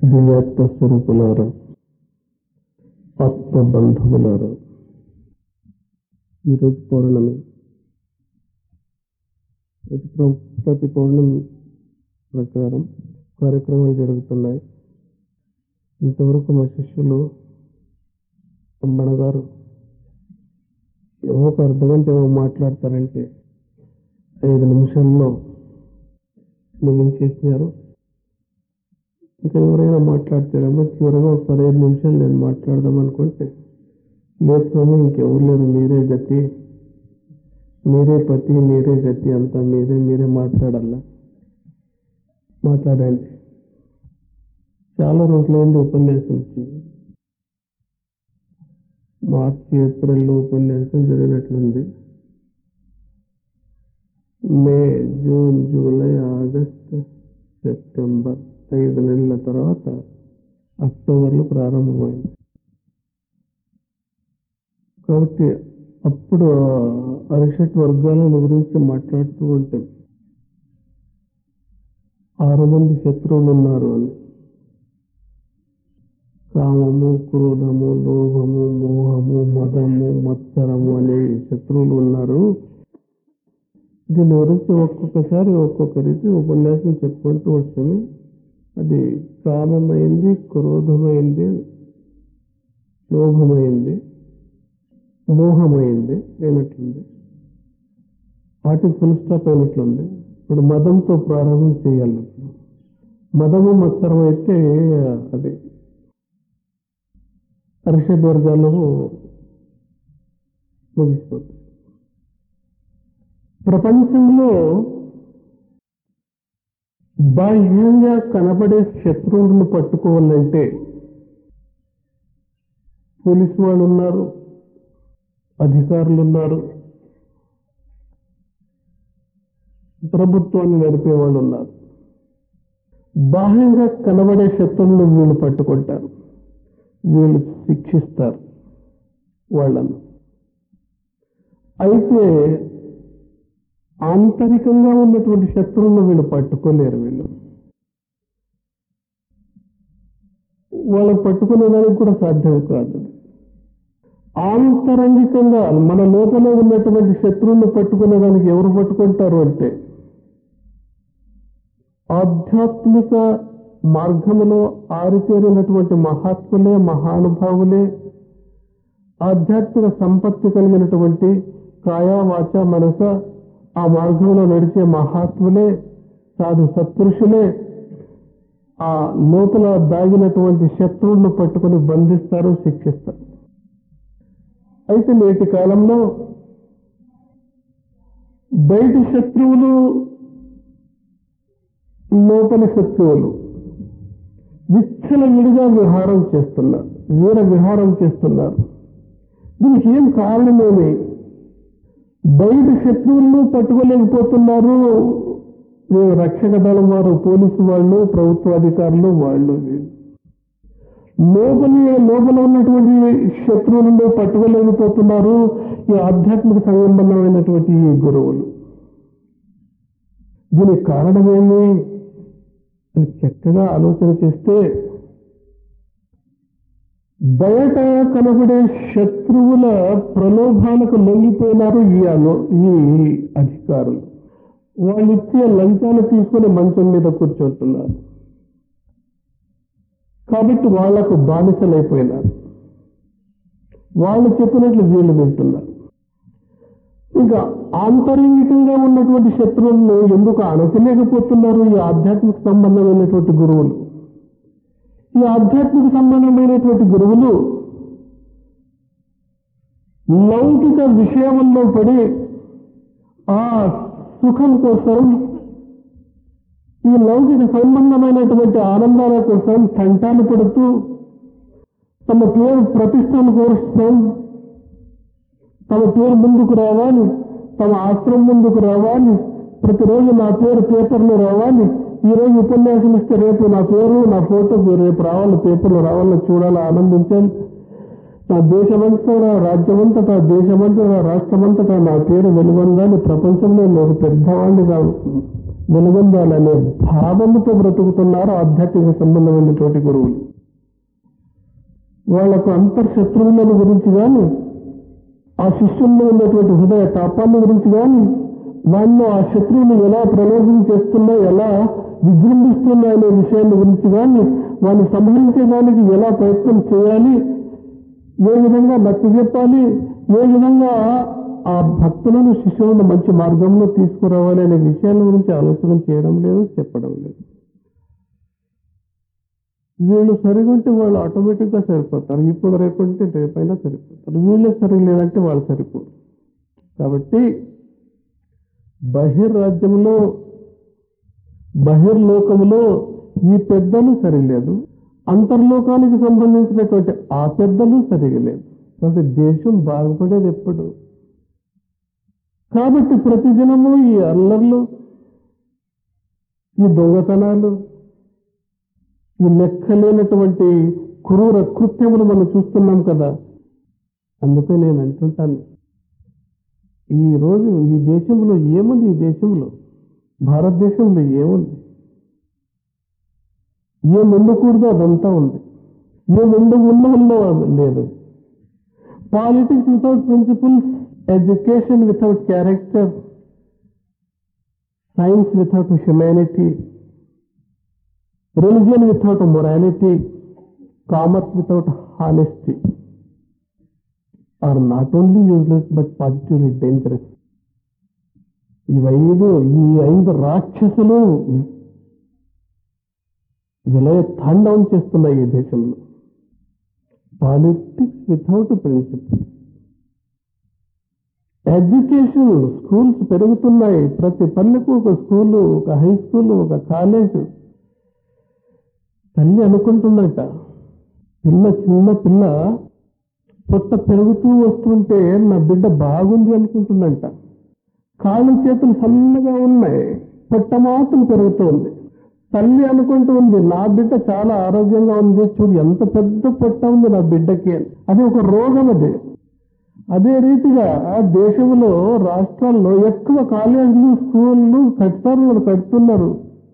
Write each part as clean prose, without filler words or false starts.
దివ్యాత్మ స్వరూపులారా, ఆత్మ బంధువులారా, ఈరోజు పౌర్ణమి. ప్రతి పౌర్ణమి ప్రకారం కార్యక్రమాలు జరుగుతున్నాయి. ఇంతవరకు మా శిష్యులు అమ్మణ గారు ఒక అర్ధగంట ఏమో మాట్లాడతారంటే 5 నిమిషాల్లో ముగించేసినారు. ఇంకా ఎవరైనా మాట్లాడతారేమో చివరిగా 15 నిమిషాలు నేను మాట్లాడదాం అనుకుంటే, లేదు స్వామి ఇంకెవరు లేరు, మీరే గతి, మీరే పతి, మీరే గతి, అంతా మీరే మాట్లాడాలా, మాట్లాడండి. చాలా రోజులైంది ఉపన్యాసం వచ్చింది. మార్చి ఏప్రిల్లో ఉపన్యాసం జరిగినట్లుంది. May, June, July, August, September 5 నెలల తర్వాత అక్టోబర్లో ప్రారంభమైంది. కాబట్టి అప్పుడు అరిషట్ వర్గాల గురించి మాట్లాడుతూ ఉంటాం. 6 మంది శత్రువులు ఉన్నారు అని. కామము, క్రోధము, లోభము, మోహము, మదము, మత్సరము అనే శత్రువులు ఉన్నారు. దీని గురించి ఒక్కొక్కసారి ఒక్కొక్క రీతి ఉపన్యాసం చెప్పుకుంటూ వస్తుంది. అది కామమైంది, క్రోధమైంది, లోభమైంది, మోహమైంది అయినట్లుంది. వాటికి ఫుల్ స్టాప్ అయినట్లుంది. ఇప్పుడు మదంతో ప్రారంభం చేయాలి. మదము మత్సరం అయితే అది అరిషడ్ వర్గాలు ముగిసిపోతుంది. ప్రపంచంలో బాహ్యంగా కనబడే శత్రువులను పట్టుకోవాలంటే పోలీసు వాళ్ళు ఉన్నారు, అధికారులు ఉన్నారు, ప్రభుత్వాన్ని నడిపే వాళ్ళు ఉన్నారు. బాహ్యంగా కనబడే శత్రువులను వీళ్ళు పట్టుకుంటారు, వీళ్ళు శిక్షిస్తారు వాళ్ళను. అయితే ఆంతరికంగా ఉన్నటువంటి శత్రువులను వీళ్ళు పట్టుకోలేరు. వాళ్ళని పట్టుకునేదానికి కూడా సాధ్యం కాదు. ఆంతరంగికంగా మన లోపల ఉన్నటువంటి శత్రువులను పట్టుకునేదానికి ఎవరు పట్టుకుంటారు అంటే, ఆధ్యాత్మిక మార్గంలో ఆరితేరినటువంటి మహాత్ములే, మహానుభావులే, ఆధ్యాత్మిక సంపత్తి కలిగినటువంటి కాయ, వాచ, మనస ఆ మార్గంలో నడిచే మహాత్ములే, సాధు సత్పురుషులే ఆ లోపల దాగినటువంటి శత్రువులను పట్టుకుని బంధిస్తారు, శిక్షిస్తారు. అయితే నేటి కాలంలో బయటి శత్రువులు, లోపలి శత్రువులు విచ్చలవిడిగా విహారం చేస్తున్నారు, వీర విహారం చేస్తున్నారు. దీనికి ఏం కారణమేమి? బయట శత్రువులను పట్టుకోలేకపోతున్నారు రక్షక దళం వారు, పోలీసు వాళ్ళు, ప్రభుత్వ అధికారులు, వాళ్ళు లోపల ఉన్నటువంటి శత్రువులను పట్టుకోలేకపోతున్నారు ఈ ఆధ్యాత్మిక సంబంధమైనటువంటి ఈ గురువులు. దీనికి కారణమేమి అని చక్కగా ఆలోచన చేస్తే, బయట కనబడే శత్రువుల ప్రలోభాలకు లొంగిపోయినారు ఈ అధికారులు. వాళ్ళు ఇచ్చే లంచాలు తీసుకుని మంచం మీద కూర్చుంటున్నారు. కాబట్టి వాళ్లకు బానిసలైపోయినారు. వాళ్ళు చెప్పినట్లు వీళ్ళు వింటున్నారు. ఇంకా ఆంతరంగికంగా ఉన్నటువంటి శత్రువులను ఎందుకు అణచలేకపోతున్నారు ఈ ఆధ్యాత్మిక సంబంధమైనటువంటి గురువులు? ఈ ఆధ్యాత్మిక సంబంధమైనటువంటి గురువులు లౌకిక విషయంలో పడి ఆ సుఖం కోసం, ఈ లౌకిక సంబంధమైనటువంటి ఆనందాల కోసం తంటాలు పడుతూ తమ పేరు ప్రతిష్టను కోసం, తమ పేరు ముందుకు రావాలి, తమ ఆశ్రమం ముందుకు రావాలి, ప్రతిరోజు నా పేరు పేపర్లో రావాలి, ఈరోజు ఉపన్యాసం ఇస్తే రేపు నా పేరు, నా ఫోటో రేపు రావాలి, పేపర్లో రావాలని చూడాలి, ఆనందించాలి. నా దేశమంతటా, రాజ్యమంతటా, దేశమంతటా, రాష్ట్రమంతటా నా పేరు వెలువొందాలి, ప్రపంచంలో నేను పెద్దవాడిని వెలుగొందాలనే భావముతో బ్రతుకుతున్నారు ఆధ్యాత్మిక సంబంధమైనటువంటి గురువులు. వాళ్లకు అంతర్శత్రువులను గురించి కానీ, ఆ శిష్యుల్లో ఉన్నటువంటి హృదయ తాపాన్ని గురించి కానీ, వాళ్ళు ఆ శత్రువులు ఎలా ప్రలోభం చేస్తున్నా, ఎలా విజృంభిస్తున్నా అనే విషయాన్ని గురించి కానీ, వాళ్ళు సంహరించడానికి ఎలా ప్రయత్నం చేయాలి, ఏ విధంగా నచ్చజెప్పాలి, ఏ విధంగా ఆ భక్తులను శిష్యులను మంచి మార్గంలో తీసుకురావాలి అనే విషయాల గురించి ఆలోచన చేయడం లేదు, చెప్పడం లేదు. వీళ్ళు సరిగుంటే వాళ్ళు ఆటోమేటిక్గా సరిపోతారు. ఇప్పుడు రేపంటే రేపైనా సరిపోతారు. వీళ్ళే సరిలేదంటే వాళ్ళు సరిపోరు. కాబట్టి బహిర్రాజ్యంలో, బహిర్లోకంలో ఈ పెద్దలు సరిలేదు, అంతర్లోకానికి సంబంధించినటువంటి ఆ పెద్దలు సరిగలేదు. కాబట్టి దేశం బాగుపడేది ఎప్పుడు? కాబట్టి ప్రతిదినము ఈ అల్లర్లు, ఈ దొంగతనాలు, ఈ లెక్కలేనటువంటి క్రూర కృత్యములు మనం చూస్తున్నాం కదా. అందుకే నేను అంటుంటాను, ఈరోజు ఈ దేశంలో ఏముంది? ఈ దేశంలో, భారతదేశంలో ఏముంది? ఏం ఉండకూడదో అదంతా ఉంది, ఏం ఉండవల్లో లేదు. Politics without principles, education without character, science without humanity, religion without morality, commerce without honesty are not only useless but positively dangerous. ఈ ఐదు రాక్షసులు విలయ తాండవం చేస్తున్నాయి ఈ దేశంలో. Politics without principle, education, schools పెరుగుతున్నాయి. ప్రతి పల్లెకు ఒక స్కూలు, ఒక హై స్కూలు, ఒక కాలేజ్. తల్లి అనుకుంటుందట, చిన్న పిల్ల పొట్ట పెరుగుతూ వస్తుంటే నా బిడ్డ బాగుంది అనుకుంటుందంట. కాళ్ళు చేతులు సన్నగా ఉన్నాయి, పొట్ట మాత్రం పెరుగుతుంది. తల్లి అనుకుంటూ ఉంది, నా బిడ్డ చాలా ఆరోగ్యంగా ఉంది, చూడు ఎంత పెద్ద పొట్ట ఉంది నా బిడ్డకి అని. అది ఒక రోగం. అదే రీతిగా దేశంలో, రాష్ట్రాల్లో ఎక్కువ కాలేజీలు, స్కూళ్ళు కడుతున్నారు.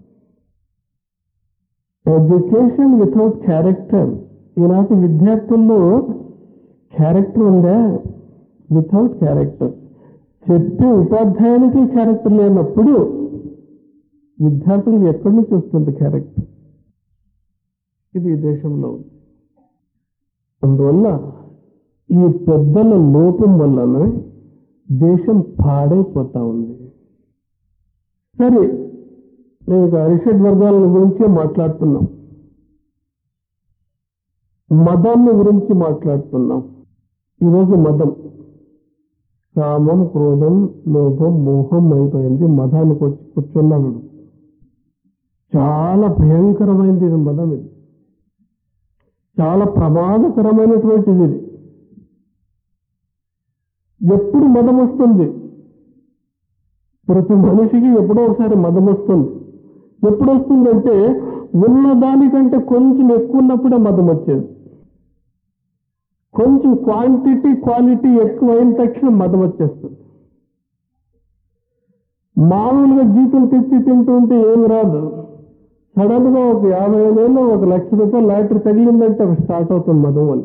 Education without character. ఈనాటి విద్యార్థుల్లో క్యారెక్టర్ ఉందా? Without character. చెప్పే ఉపాధ్యాయునికి క్యారెక్టర్ లేనప్పుడు విద్యార్థులకు ఎక్కడి నుంచి వస్తుంది క్యారెక్టర్? ఇది ఈ దేశంలో ఉంది. అందువల్ల ఈ పెద్దల లోపం వల్లనే దేశం పాడైపోతా ఉంది. సరే, నేను అరిషడ్ వర్గాల గురించే మాట్లాడుతున్నాం, మదాన్ని గురించి మాట్లాడుతున్నాం. ఈరోజు మదం, కామం, క్రోధం, లోభం, మోహం అయిపోయింది. మదానికి వచ్చి కూర్చున్నాడు. చాలా భయంకరమైనది ఇది మదం. ఇది చాలా ప్రమాదకరమైనటువంటిది. ఇది ఎప్పుడు మదం వస్తుంది? ప్రతి మనిషికి ఎప్పుడో ఒకసారి మదం వస్తుంది. ఎప్పుడు వస్తుందంటే ఉన్నదానికంటే కొంచెం ఎక్కువ ఉన్నప్పుడే మదం వచ్చేది. కొంచెం క్వాంటిటీ క్వాలిటీ ఎక్కువైన తక్షణం మదం వచ్చేస్తుంది. మామూలుగా జీతం తెచ్చి తింటూ ఉంటే ఏమి రాదు. సడన్ గా ఒక 55,000 1,00,000 లాటరీ తగిలిందంటే అవి స్టార్ట్ అవుతుంది మదం అని.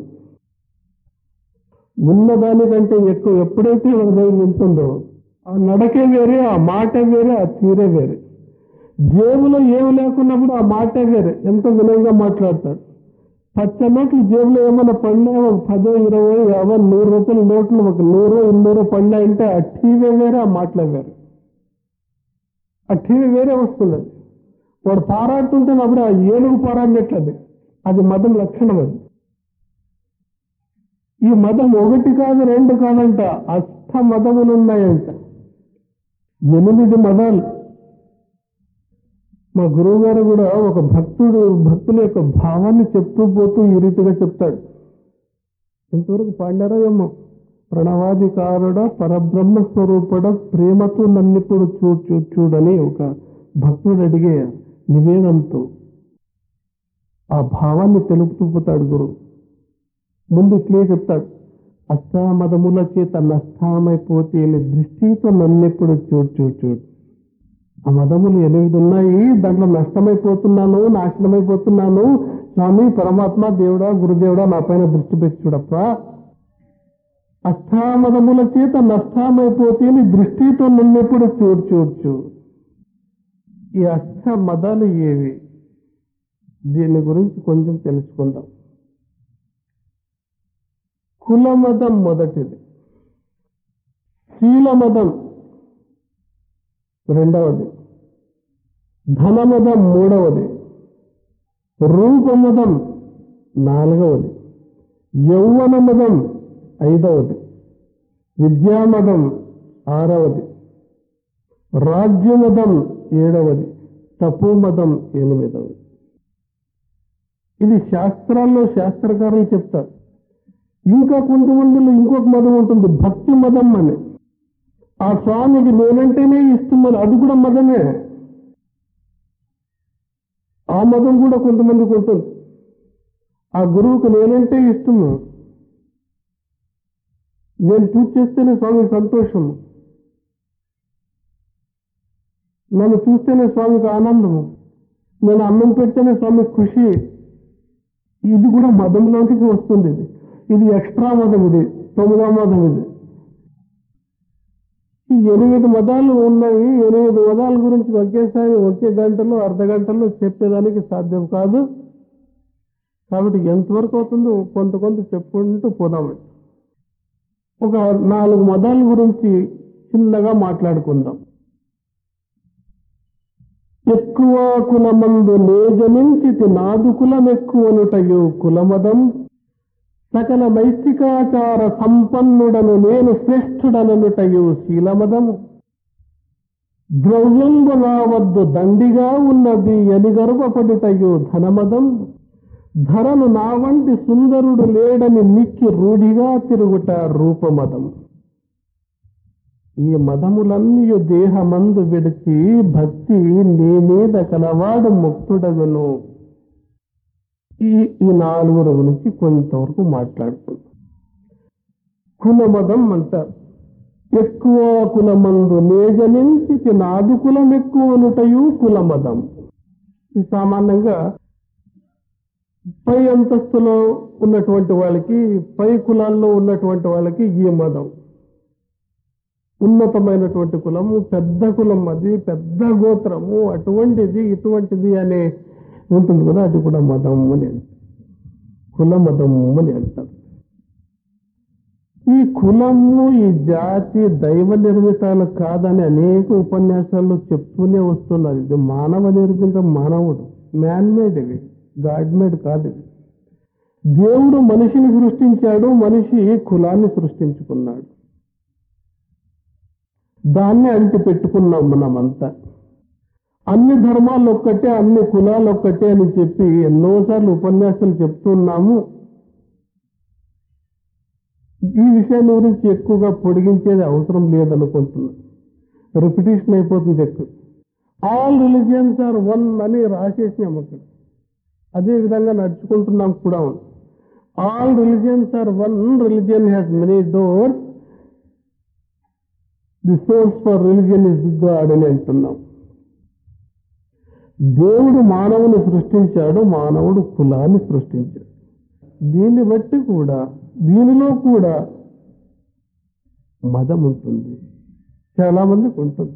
ఉన్నదానికంటే ఎక్కువ ఎప్పుడైతే హృదయం ఉంటుందో ఆ నడకే వేరే, ఆ మాటే వేరే, ఆ తీరే వేరే. జేబులో ఏమి లేకున్నప్పుడు ఆ మాటే వేరే, ఎంతో వినయంగా మాట్లాడతాడు. పచ్చ నోట్లు జేబులో ఏమైనా పడినాయి, ఒక 10, 20, 50, 100 రూపాయల నోట్లు ఒక 100, 200 పడినాయంటే ఆ టీవీ వేరే, ఆ మాటలే వేరే. ఆ టీవీ వేరే వస్తుంది. వాడు పారాడుతుంటే అప్పుడు ఆ ఏనుగు పారాడినట్లది. అది మదం లక్షణం. అది ఈ మదం 1 కాదు 2 కాదంట, అష్ట మదములు ఉన్నాయంట. 8 మదాలు. మా గురువు గారు కూడా ఒక భక్తుల యొక్క భావాన్ని చెప్తూ పోతూ ఈ రీతిగా చెప్తాడు. ఇంతవరకు పాడారో ఏమో. ప్రణవాధికారుడ, పరబ్రహ్మ స్వరూపుడ, ప్రేమతో నన్నిప్పుడు చూడని ఒక భక్తుడు అడిగే నివేదంతో ఆ భావాన్ని తెలుపుతూ పోతాడు గురువు. ముందు ఇట్లే చెప్తాడు, అష్టామదముల చేత నష్టమైపోతే దృష్టితో నన్నెప్పుడు చూడు. ఆ మతములు 8 ఉన్నాయి, దాంట్లో నష్టమైపోతున్నాను, నాశనమైపోతున్నాను, స్వామి పరమాత్మ దేవుడా గురుదేవుడా నా పైన దృష్టి పెట్టి చూడప్ప, అష్టామదముల చేత నష్టమైపోతే నీ దృష్టితో నిన్నెప్పుడు చూడ్చు. ఈ అష్ట మదాలు ఏవి? దీని గురించి కొంచెం తెలుసుకుందాం. కులమదం మొదటిది, శీలమదం రెండవది, ధనమదం మూడవది, రూపమదం నాలుగవది, యౌవనమదం ఐదవది, విద్యామదం ఆరవది, రాజ్యమదం ఏడవది, తపోమదం ఎనిమిదవది. ఇది శాస్త్రాల్లో శాస్త్రకారులు చెప్తారు. ఇంకా కొంతమందిలో ఇంకొక మదం ఉంటుంది, భక్తి మదం అని. ఆ స్వామికి నేనంటేనే ఇష్టమని, అది కూడా మదమే. ఆ మదం కూడా కొంతమందికి ఉంటుంది. ఆ గురువుకు నేనంటే ఇష్టము, నేను పూజ చేస్తేనే స్వామికి సంతోషము, నన్ను చూస్తేనే స్వామికి ఆనందము, నేను అన్నం పెడితేనే స్వామికి ఖుషి. ఇది కూడా మదంలోకి వస్తుంది. ఇది ఎక్స్ట్రా మదం, ఇది 9వ మదం. ఇది ఈ 8 మదాలు ఉన్నాయి. 8 మదాల గురించి ఒకేసారి ఒకే గంటలో అర్ధగంటలో చెప్పేదానికి సాధ్యం కాదు. కాబట్టి ఎంతవరకు అవుతుందో కొంత చెప్పుకుంటూ పోదామండి. ఒక 4 మదాల గురించి చిన్నగా మాట్లాడుకుందాం. ఎక్కువ కులమందు నేజమించితి నాదు కులమెక్కువనుటయు కులమదం, సకల వైశ్వికాచార సంపన్నుడను నేను శ్రేష్ఠుడననుటయు శీలమదము, ద్రవ్యంబు నా వద్దు దండిగా ఉన్నది అని గర్వపడుటయు ధనమదం, ధరను నా వంటి సుందరుడు లేడని నిక్కి రూఢిగా తిరుగుట రూపమదం. ఈ మదములన్నీ దేహమందు విడిచి భక్తి నీ మీద కలవాడు ముక్తుడగును. ఈ 4 గురించి కొంతవరకు మాట్లాడుకుందాం. కులమదం అంటారు. ఎక్కువ కులమందు నేజనించి నాదు కులం ఎక్కువనుటయు కులమదం. ఇది సామాన్యంగా పై అంతస్తులో ఉన్నటువంటి వాళ్ళకి, పై కులాల్లో ఉన్నటువంటి వాళ్ళకి ఈ మదం. ఉన్నతమైనటువంటి కులము, పెద్ద కులం, అది పెద్ద గోత్రము, అటువంటిది ఇటువంటిది అనే ఉంటుంది కదా, అది కూడా మదం అని అంటారు, కులమదం అని అంటారు. ఈ కులము, ఈ జాతి దైవ నిర్మితాలు కాదని అనేక ఉపన్యాసాల్లో చెప్తూనే వస్తున్నారు. ఇది మానవ నిర్మితం, మానవుడు మ్యాన్మేడ్, ఇవి గాడ్ మేడ్ కాదు. ఇది దేవుడు మనిషిని సృష్టించాడు, మనిషి కులాన్ని సృష్టించుకున్నాడు, దాన్ని అంటి పెట్టుకున్నాం మనమంతా. అన్ని ధర్మాలు ఒక్కటే, అన్ని కులాలు ఒక్కటే అని చెప్పి ఎన్నోసార్లు ఉపన్యాసాలు చెప్తున్నాము. ఈ విషయాన్ని గురించి ఎక్కువగా పొడిగించేది అవసరం లేదనుకుంటున్నాను, రిపిటేషన్ అయిపోతుంది ఎక్కువ. ఆల్ రిలీజియన్స్ ఆర్ వన్ అని రాసేసినాం అక్కడ, అదే విధంగా నడుచుకుంటున్నాం కూడా. All religions are one, religion has many doors, the source for religion is God అని అంటున్నాం. దేవుడు మానవుని సృష్టించాడు, మానవుడు కులాన్ని సృష్టించాడు. దీన్ని బట్టి కూడా దీనిలో కూడా మదం ఉంటుంది, చాలా మందికి ఉంటుంది.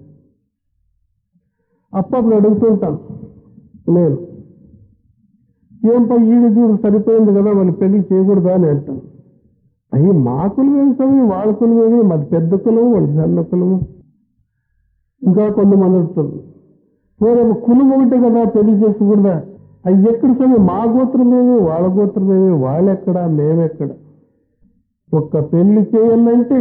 అప్పుడు అడుగుతుంటాను నేను, ఏంటో ఈడు చూడు సరిపోయింది కదా, వాళ్ళు పెళ్లి చేయకూడదా అని అంటాను. అయ్యి మా కులమేమి సమయం, వాళ్ళ కులమేమి, మాది పెద్ద కులము, వాళ్ళ చిన్న కులము. ఇంకా కొంతమంది అడుగుతుంది, పోరేమో కులం ఒకటే కదా పెళ్లి చేసుకోకూడదా? అవి ఎక్కడ సమయం, మా గోత్రమేమి, వాళ్ళ గోత్రమేమి, వాళ్ళెక్కడ మేమెక్కడ. ఒక్క పెళ్లి చేయాలంటే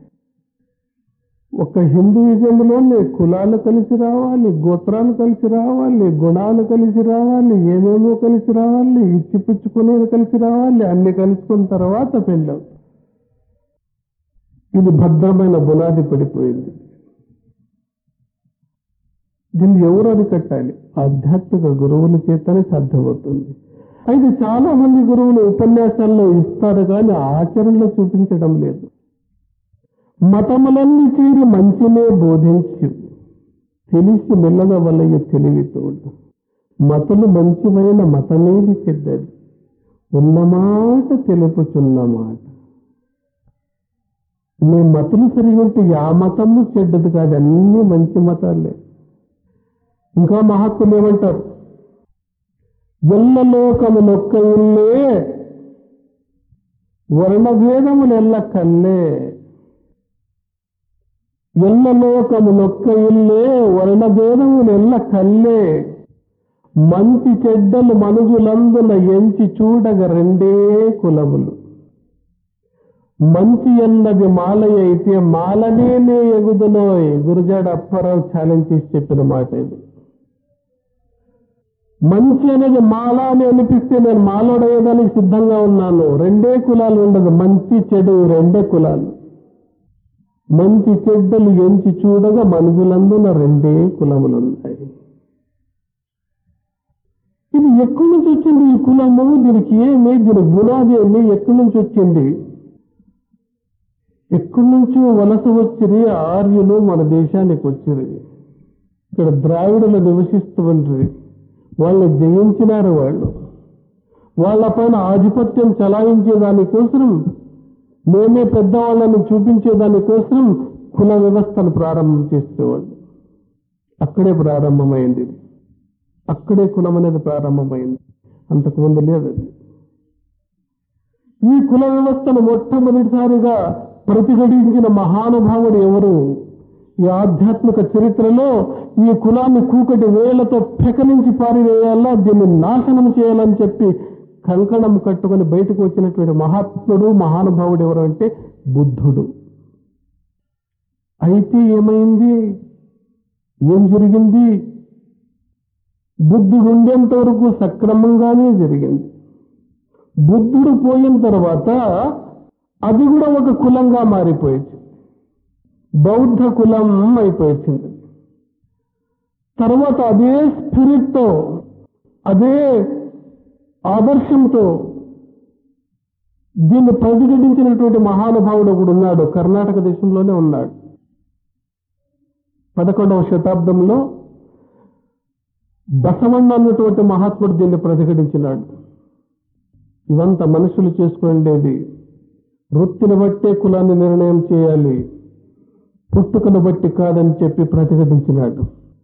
ఒక్క హిందూయిజంలోనే కులాలు కలిసి రావాలి, గోత్రాలు కలిసి రావాలి, గుణాలు కలిసి రావాలి, ఏమేమో కలిసి రావాలి, ఇచ్చిపుచ్చుకునేది కలిసి రావాలి, అన్ని కలుసుకున్న తర్వాత పెళ్ళి అవుతుంది. ఇది భద్రమైన బునాది పడిపోయింది. దీన్ని ఎవరు అరికట్టాలి? ఆధ్యాత్మిక గురువుల చేతనే సాధ్యమవుతుంది. అయితే చాలా మంది గురువులు ఉపన్యాసాల్లో ఇస్తారు కానీ ఆచరణలో చూపించడం లేదు. మతములన్నీ చేరి మంచినే బోధించు, తెలిసి మెల్లగా వలయ్య తెలివితోడు. మతలు మంచివైన మతమేది చెడ్డది, ఉన్నమాట తెలుపుచున్నమాట. మీ మతులు సరిగా ఉంటే ఆ మతము చెడ్డది కాదు, అన్ని మంచి మతాలే. ఇంకా మహాత్ములు ఏమంటారు, ఎల్లలోకములొక్క ఇల్లే వర్ణభేదములెల్ల కల్లే. ఎల్లలోకములొక్క ఇల్లే వర్ణభేదములెల్ల కల్లే. మంచి చెడ్డలు మనుజులందున ఎంచి చూడగ రెండే కులములు. మంచి అన్నది మాలయ అయితే మాలనేనే ఎగుదునోయ్. గురజాడ అప్పారావు ఛాలెంజ్ చేసి చెప్పిన మాట ఇది. మంచి అనేది మాల అని అనిపిస్తే నేను మాలోడయ్యేదానికి సిద్ధంగా ఉన్నాను. రెండే కులాలు ఉండదు, మంచి చెడు రెండే కులాలు. మంచి చెడ్డలు ఎంచి చూడగా మనుషులందున రెండే కులములు ఉన్నాయి. ఇది ఎక్కడి నుంచి వచ్చింది ఈ కులము? దీనికి ఏమి, దీని గుణాది ఏమి, ఎక్కడి నుంచి వచ్చింది? ఎక్కడి నుంచో వలస వచ్చిరి ఆర్యులు మన దేశానికి వచ్చిరి. ఇక్కడ ద్రావిడులు నివసిస్తూ ఉంటారు. వాళ్ళని జయించినారు. వాళ్ళ పైన ఆధిపత్యం చలాయించేదానికోసం, మేమే పెద్దవాళ్ళని చూపించేదానికోసం కుల వ్యవస్థను ప్రారంభం చేసేవాళ్ళు. అక్కడే ప్రారంభమైంది. అక్కడే కులం అనేది ప్రారంభమైంది, అంతకుముందు లేదు. ఈ కుల వ్యవస్థను మొట్టమొదటిసారిగా ప్రతిఘటించిన మహానుభావుడు ఎవరు? ఈ ఆధ్యాత్మిక చరిత్రలో ఈ కులాన్ని కూకటి వేళ్లతో పెకలించి పారివేయాలా, దీన్ని నాశనం చేయాలని చెప్పి కంకణం కట్టుకొని బయటకు వచ్చినటువంటి మహాత్ముడు మహానుభావుడు ఎవరు అంటే బుద్ధుడు. అయితే ఏమైంది, ఏం జరిగింది? బుద్ధుడు ఉండేంత వరకు సక్రమంగానే జరిగింది. బుద్ధుడు పోయిన తర్వాత అది కూడా ఒక కులంగా మారిపోయింది, బౌద్ధ కులం అయిపోయింది. తర్వాత అదే స్పిరిట్తో, అదే ఆదర్శంతో దీన్ని ప్రతిఘటించినటువంటి మహానుభావుడు ఒకడు ఉన్నాడు, కర్ణాటక దేశంలోనే ఉన్నాడు. 11వ శతాబ్దంలో బసవಣ್ణ అన్నటువంటి మహాత్ముడు దీన్ని ప్రతిఘటించినాడు. ఇవంతా మనుషులు చేసుకునేది వృత్తిని బట్టే కులాన్ని నిర్ణయం చేయాలి, పుట్టుకను బట్టి కాదని చెప్పి ప్రతిఘటించినాడు.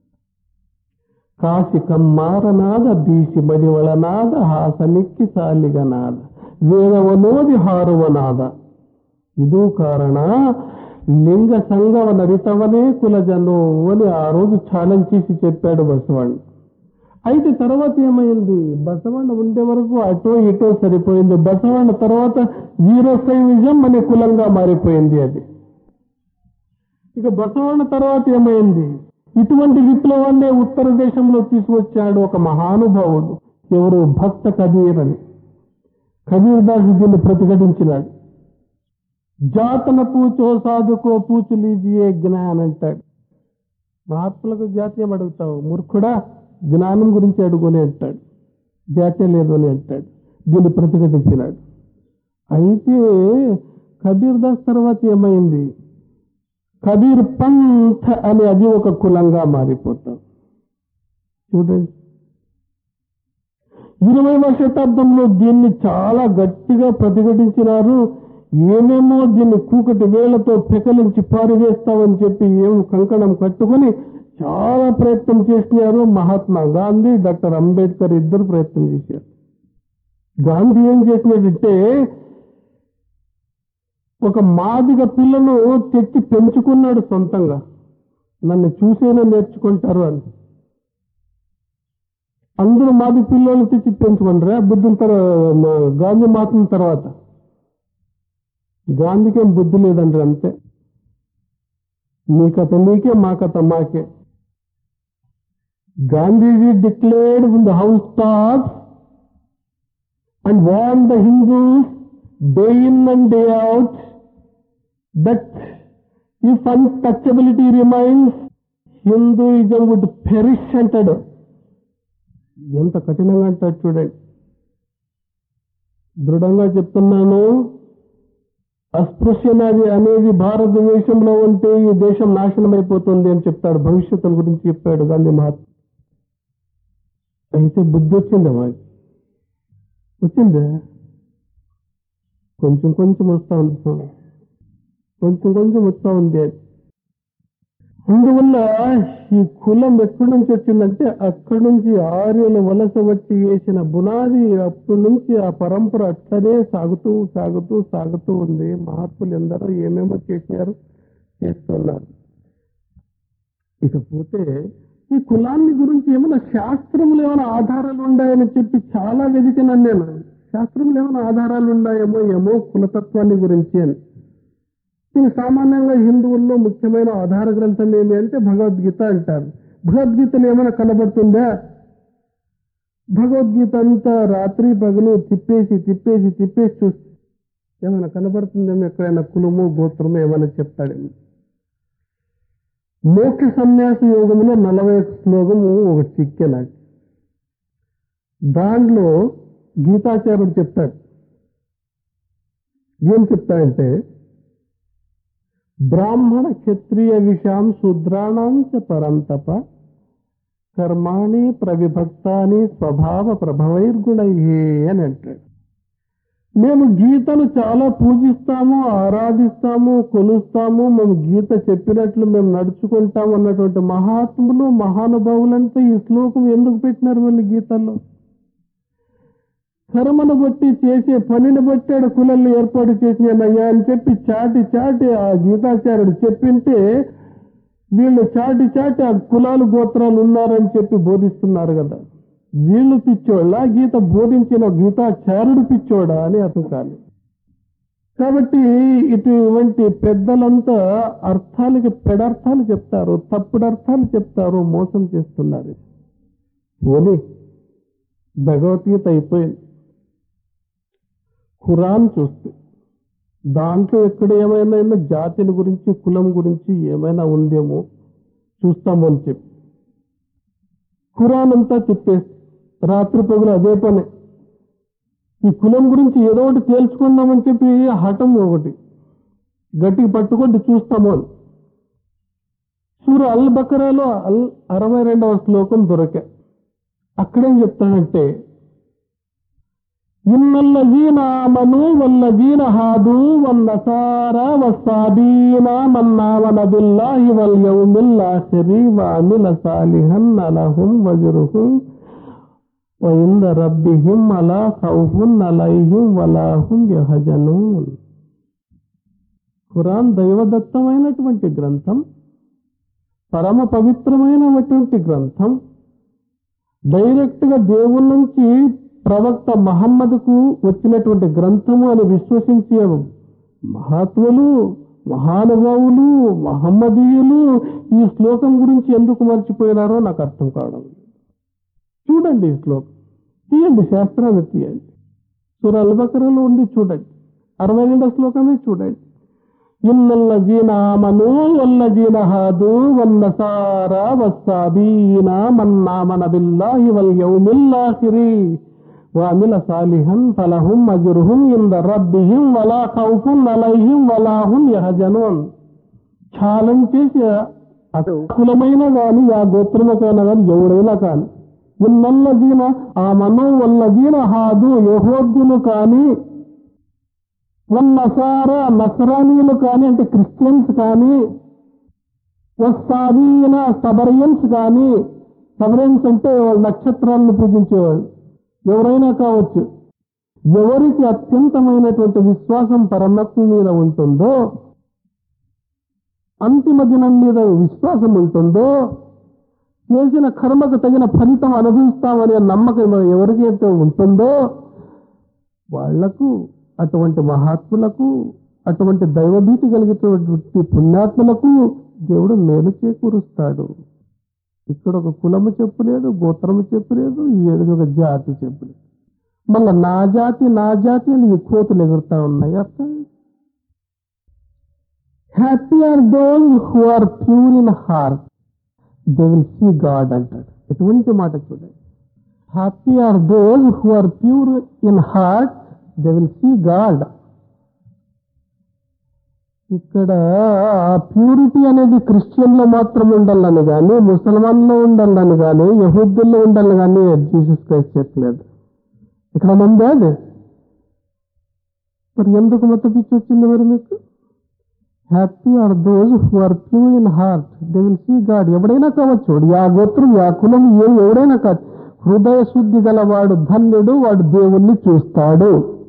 కాశి కమ్మారనాద బీసి మడివళనాద హాసనిక్కి సాలిగనాద వేదవనోది హారువనాద ಇದು ಕಾರಣ లింగ సంగవ నరితవనే కులజను అని ఆ రోజు ఛాలెంజ్ చేసి చెప్పాడు బసవಣ್ణ. అయితే తర్వాత ఏమైంది? బసవಣ್ణ ఉండే వరకు అటో ఇటో సరిపోయింది. బసవಣ್ణ తర్వాత వీరశైవిజం అనే కులంగా మారిపోయింది అది. ఇక బసవಣ್ణ తర్వాత ఏమైంది? ఇటువంటి విప్లవాన్ని ఉత్తర దేశంలో తీసుకొచ్చాడు ఒక మహానుభావుడు, ఎవరు? భక్త కబీర్ అని. కబీర్ దాస్ దీన్ని ప్రతిఘటించినాడు. జాతన పూచో సాధుకో పూచు లీజియే జ్ఞాన్ అంటాడు. మహాత్ములకు జాతీయం అడుగుతావు, మూర్ఖుడా జ్ఞానం గురించి అడుగుని అంటాడు, జాతీయం లేదు అని అంటాడు. దీన్ని ప్రతిఘటించినాడు. అయితే కబీర్ దాస్ తర్వాత ఏమైంది? కబీర్ పంథ్ అని అది ఒక కులంగా మారిపోతాం. చూడండి, 20వ శతాబ్దంలో దీన్ని చాలా గట్టిగా ప్రతిఘటించినారు. ఏమేమో దీన్ని కూకటి వేళ్లతో పెకలించి పారివేస్తామని చెప్పి ఏం కంకణం కట్టుకొని చాలా ప్రయత్నం చేసినారు. మహాత్మా గాంధీ, డాక్టర్ అంబేద్కర్ ఇద్దరు ప్రయత్నం చేశారు. గాంధీ ఏం చేసినట్టే ఒక మాదిగ పిల్లను తెచ్చి పెంచుకున్నాడు సొంతంగా, నన్ను చూసేనే నేర్చుకుంటారు అని. అందరూ మాదిగ పిల్లలను తెచ్చి పెంచుకుంటారా బుద్ధుని గాంధీ మహాత్మ తర్వాత? గాంధీకేం బుద్ధి లేదండి, అంతే. మీ కథ మీకే, మా కథ మాకే. Gandhiji declared in the house talks and warned the Hindus day in and day out that if untouchability remains, Hinduism would perish అంటాడు. ఎంత కఠినంగా అంటాడు చూడండి. దృఢంగా చెప్తున్నాను, అస్పృశ్యనాది అనేది భారతదేశంలో ఉంటే ఈ దేశం నాశనం అయిపోతుంది అని చెప్తాడు. భవిష్యత్తు గురించి చెప్పాడు గాంధీ మహాత్మ. అయితే బుద్ధి వచ్చిందా మాకు? వచ్చిందా? కొంచెం కొంచెం వస్తూ ఉంది, కొంచెం కొంచెం వస్తూ ఉంది. అందువల్ల ఈ కులం ఎక్కడి నుంచి వచ్చిందంటే అక్కడి నుంచి ఆర్యుల వలస వచ్చి వేసిన బునాది. అప్పటి నుంచి ఆ పరంపర అట్లనే సాగుతూ సాగుతూ సాగుతూ ఉంది. మహాత్ములు ఎందరో ఏమేమో చేస్తున్నారు. ఇకపోతే ఈ కులాన్ని గురించి ఏమైనా శాస్త్రములు ఏమైనా ఆధారాలు ఉన్నాయని చెప్పి చాలా వెతికినాను నేను. శాస్త్రములు ఏమైనా ఆధారాలు ఉన్నాయేమో కులతత్వాన్ని గురించి అని. ఇది సామాన్యంగా హిందువుల్లో ముఖ్యమైన ఆధార గ్రంథం ఏమి అంటే భగవద్గీత అంటారు. భగవద్గీతలు ఏమైనా కనబడుతుందా? భగవద్గీత అంతా రాత్రి పగలు తిప్పేసి చూస్తే ఏమైనా కనబడుతుందేమో? ఎక్కడైనా కులము గోత్రము ఏమైనా చెప్తాడేమో. మోక్ష సన్యాస యోగంలో 40 శ్లోకము ఒకటి చిక్కే నాకు. దాంట్లో గీతాచార్యుడు చెప్తాడు. ఏం చెప్తాడంటే, బ్రాహ్మణ క్షత్రియ విషాం శూద్రాణం చ పరంతప కర్మాణి ప్రవిభక్తాని స్వభావ ప్రభవైర్గుణైః అని అంటాడు. మేము గీతను చాలా పూజిస్తాము, ఆరాధిస్తాము, కొలుస్తాము. మేము గీత చెప్పినట్లు మేము నడుచుకుంటాము అన్నటువంటి మహాత్ములు మహానుభావులంతా ఈ శ్లోకం ఎందుకు పెట్టినారు వీళ్ళు గీతల్లో? కర్మను బట్టి చేసే పనిని బట్టి కులాన్ని ఏర్పాటు చేసినయ్యా అని చెప్పి చాటి ఆ గీతాచార్యుడు చెప్పింటే వీళ్ళు చాటి ఆ కులాలు గోత్రాలు ఉన్నారని చెప్పి బోధిస్తున్నారు కదా. వీళ్ళు పిచ్చోళ్ళ, గీత బోధించిన గీతాచార్యుడు పిచ్చోడా అని అర్థం కాదు. కాబట్టి ఇటువంటి పెద్దలంతా అర్థాలకి పెడర్థాలు చెప్తారు, తప్పుడర్థాలు చెప్తారు, మోసం చేస్తున్నారు. ఓని భగవద్గీత అయిపోయింది. ఖురాన్ చూస్తే దాంట్లో ఎక్కడ ఏమైనా జాతిని గురించి కులం గురించి ఏమైనా ఉందేమో చూస్తాము అని చెప్పి ఖురాన్ అంతా చెప్పేసి రాత్రి పగులు అదే పని. ఈ కులం గురించి ఏదో ఒకటి తేల్చుకుందామని చెప్పి హఠం ఒకటి గట్టికి పట్టుకుంటే చూస్తాము అని. సూర అల్ బకరాలో 62వ శ్లోకం దొరికా. అక్కడేం చెప్తానంటే, ఇన్నల్లజీన ఆమను వల్లజీన హాదు వన్నసారా వస్సాబీనా మన్నామన బిల్లాహి వల్ యౌమిల్ ఆఖిరి వఅమిల సాలిహన్ లహుం వజ్రుహుం వఇంద రబ్బిహిం అలా ఖౌఫున్ అలైహిం వలా హుం యహజనూన్. ఖురాన్ దైవదత్తమైనటువంటి గ్రంథం, పరమ పవిత్రమైనటువంటి గ్రంథం. డైరెక్ట్ గా దేవుని నుంచి ప్రవక్త మహమ్మద్కు వచ్చినటువంటి గ్రంథము అని విశ్వసించే మహాత్ములు, మహానుభావులు, మహమ్మదీయులు ఈ శ్లోకం గురించి ఎందుకు మర్చిపోయినారో నాకు అర్థం కావడం. చూడండి ఈ శ్లోకం, తీయండి, శాస్త్రాన్ని తీయండి. సూర అల్ బకరాలో ఉండి చూడండి, 62వ శ్లోకమే చూడండి. ఇన్నల్లజీన ఆమను వల్లజీన హాదు వన్నసారా వస్సాబీనా మన్నామన బిల్లాహి వల్ యౌమిల్ ఆఖిరి వఅమిల సాలిహన్ ఫలహుం అజ్రుహుం ఇంద రబ్బిహిం వలా ఖౌఫున్ అలైహిం వలా హుం యహజనూన్. ఛాలెంజ్ చేసి అటు కులమైనా కానీ ఆ గోత్రముకైనా కానీ ఎవడైనా కానీ, ఇన్నల్లజీన ఆమను వల్లజీన హాదు యెహూద్యులు కానీ, వన్నసారా నసరానీయులు కానీ అంటే క్రిస్టియన్స్ కానీ, వస్సాబీన సబరియన్స్ కానీ, సబరియన్స్ అంటే నక్షత్రాలను పూజించేవాళ్ళు ఎవరైనా కావచ్చు. ఎవరికి అత్యంతమైనటువంటి విశ్వాసం పరమాత్మ మీద ఉంటుందో, అంతిమ దినం మీద విశ్వాసం ఉంటుందో, చేసిన కర్మకు తగిన ఫలితం అనుభవిస్తామనే నమ్మకం ఎవరికైతే ఉంటుందో వాళ్లకు, అటువంటి మహాత్ములకు, అటువంటి దైవభీతి కలిగినటువంటి పుణ్యాత్ములకు దేవుడు మేలు చేకూరుస్తాడు. ఇక్కడ ఒక కులము చెప్పలేదు, గోత్రము చెప్పలేదు, ఏదో ఒక జాతి చెప్పలేదు. మళ్ళా నా జాతి అని ఈ కోతులు ఎగురుతా ఉన్నాయి. అర్థం, happy are those who are pure in heart they will see God అంటాడు. ఎటువంటి మాట చూడండి. Happy are those who are pure in heart they will see God. ఇక్కడ ఆ ప్యూరిటీ అనేది క్రిస్టియన్లో మాత్రం ఉండాలని కానీ, ముసల్మాన్లో ఉండాలని కానీ, యహూద్యుల్లో ఉండాలని కానీ జీసస్ క్రైస్ట్ చెప్పలేదు. ఇక్కడ ఉందా అది? మరి ఎందుకు మత పిచ్చి వచ్చింది మరి మీకు? Happy are those who are pure in heart, they will see God. ఎవడైనా కావచ్చు, యా గోత్రం, యా కులం, ఎవడైనా కాదు, హృదయ శుద్ధి గలవాడు ధన్యుడు, వాడు దేవుణ్ణి చూస్తాడు.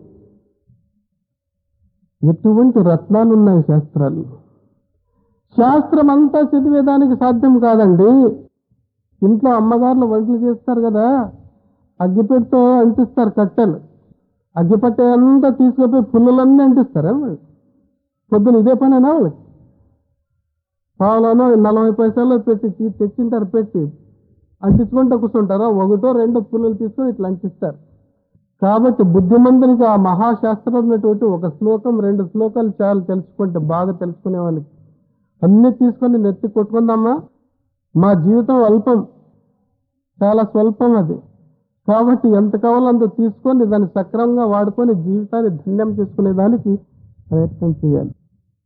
ఎటువంటి రత్నాలు ఉన్నాయి శాస్త్రాలు. శాస్త్రం అంతా చదివేదానికి సాధ్యం కాదండి. ఇంట్లో అమ్మగారులు వంటలు చేస్తారు కదా, అగ్గిపెట్టుతో అంటిస్తారు కట్టెలు. అగ్గిపెట్టె అంతా తీసుకుపోయి పుల్లలన్నీ అంటిస్తారా? పొద్దున ఇదే పనేనా వాళ్ళకి? పావులోనో 40 పైసలు పెట్టి తెచ్చింటారు, పెట్టి అంటించుకుంటూ కూర్చుంటారా? 1 2 పుల్లలు తీసుకొని ఇట్లా అంటిస్తారు. కాబట్టి బుద్ధిమంతునికి ఆ మహాశాస్త్రం ఉన్నటువంటి ఒక శ్లోకం 2 శ్లోకాలు చాలు తెలుసుకుంటే, బాగా తెలుసుకునే వాళ్ళకి. అన్ని తీసుకొని నెత్తి కొట్టుకుందామా? మా జీవితం అల్పం, చాలా స్వల్పం అది. కాబట్టి ఎంత కావాలో అంత తీసుకొని దాన్ని సక్రమంగా వాడుకొని జీవితాన్ని ధన్యం చేసుకునే దానికి ప్రయత్నం చేయాలి.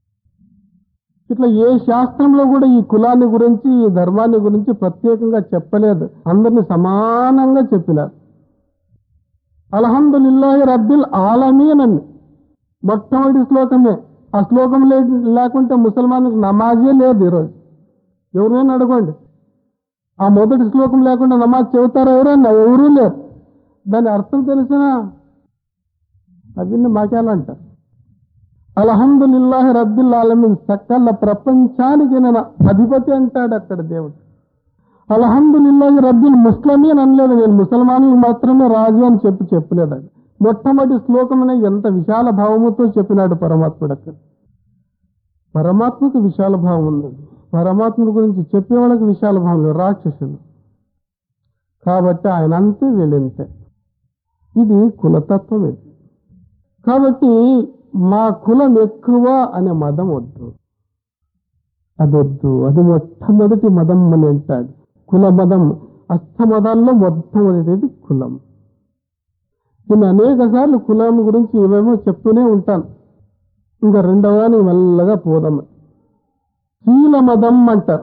ఇట్లా ఏ శాస్త్రంలో కూడా ఈ కులాన్ని గురించి, ఈ ధర్మాన్ని గురించి ప్రత్యేకంగా చెప్పలేదు. అందరినీ సమానంగా చెప్పినారు. అల్హమ్దులిల్లాహి రబ్బిల్ ఆలమీన్ అని మొట్టమొదటి శ్లోకమే. ఆ శ్లోకం లేకుంటే ముసల్మాన్కి నమాజే లేదు ఈరోజు. ఎవరైనా అడగండి, ఆ మొదటి శ్లోకం లేకుండా నమాజ్ చెబుతారా ఎవరైనా? ఎవరూ లేరు. దాని అర్థం తెలిసినా అవన్నీ మాకేలంట. అల్హమ్దులిల్లాహి రబ్బిల్ ఆలమీన్, సకల ప్రపంచానికి నేను అధిపతి అంటాడు అక్కడ దేవుడు. అల్హమ్దులిల్లాహి రబ్బిల్ ముస్లిమీన్ అనలేదు, నేను ముసల్మానులకు మాత్రమే రాజు అని చెప్పలేదు. అది మొట్టమొదటి శ్లోకమనే ఎంత విశాల భావముతో చెప్పినాడు పరమాత్ముడు అక్కడ. పరమాత్మకు విశాల భావం ఉంది. పరమాత్ముడి గురించి చెప్పేవాళ్ళకి విశాల భావం లేదు, రాక్షసులు. కాబట్టి ఆయన అంతే, వీళ్ళంతే. ఇది కులతత్వం. ఇది కాబట్టి మా కులం ఎక్కువ అనే మదం వద్దు, అదొద్దు. అది మొట్టమొదటి మదం అని అంటాడు. కుల మదం అష్టమదాల్లో మొట్టమొదటిది కులం. నేను అనేక సార్లు కులం గురించి ఏమేమో చెప్తూనే ఉంటాను. ఇంకా రెండవదానికి మెల్లగా పోదాం. శీల మదం అంటారు.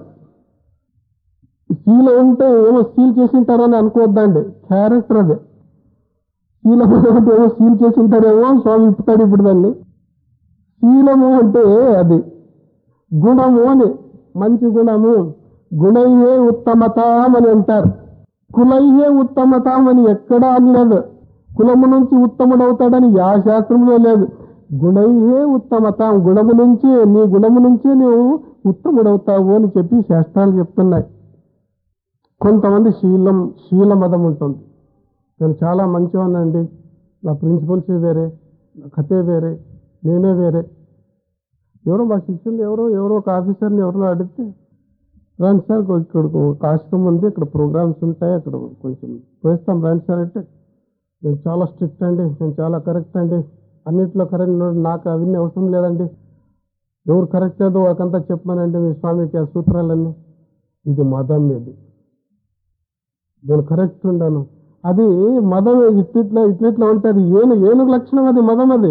శీల ఉంటే ఏమో సీల్ చేసింటారని అనుకోవద్దండి, క్యారెక్టర్ అదే. శీల మదం అంటే ఏమో సీల్ చేసింటారేమో, స్వామి ఇప్పుతాడు ఇప్పుడు దాన్ని. శీలము అంటే అది గుణము అని, మంచి గుణము. గుణయ్యే ఉత్తమతాం అని అంటారు. కులయ్యే ఉత్తమతాం అని ఎక్కడా అనలేదు. కులము నుంచి ఉత్తముడవుతాడని యా శాస్త్రంలో లేదు. గుణయ్యే ఉత్తమతాం, గుణము నుంచి, నీ గుణము నుంచే నువ్వు ఉత్తముడవుతావు అని చెప్పి శాస్త్రాలు చెప్తున్నాయి. కొంతమంది శీల మదం ఉంటుంది. నేను చాలా మంచివానండి, నా ప్రిన్సిపల్సే వేరే, నా కథే వేరే, నేనే వేరే. ఎవరో మా శిష్యులు ఎవరో ఒక ఆఫీసర్ని ఎవరో అడిగితే, రండి సార్ ఇక్కడ ఒక ఆశ్రమం ఉంది, ఇక్కడ ప్రోగ్రామ్స్ ఉంటాయి, అక్కడ కొంచెం పోయిస్తాం రండి సార్ అంటే, నేను చాలా స్ట్రిక్ట్ అండి, నేను చాలా కరెక్ట్ అండి, అన్నింటిలో కరెక్ట్, నాకు అవన్నీ అవసరం లేదండి, ఎవరు కరెక్ట్ ఏదో వాళ్ళకంతా చెప్పానండి మీ స్వామికి ఆ సూత్రాలన్నీ. ఇది మదం. ఇది నేను కరెక్ట్ ఉండాను, అది మదం. ఇట్లా ఉంటుంది. ఏనుగు లక్షణం అది, మదం. అది